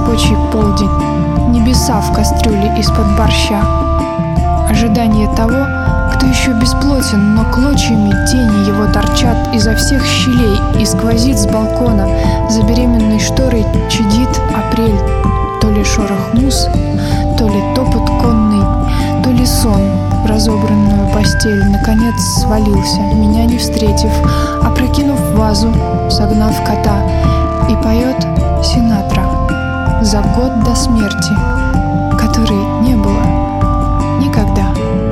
рабочий полдень, небеса в кастрюле из-под борща. Ожидание того, кто еще бесплотен, но клочьями тени его торчат изо всех щелей, и сквозит с балкона за беременной шторой чадит апрель. То ли шорох мус, то ли топот конный, то ли сон в разобранную постель наконец свалился, меня не встретив, опрокинув вазу, согнав кота, и поет Синатра за год до смерти, которой не было никогда.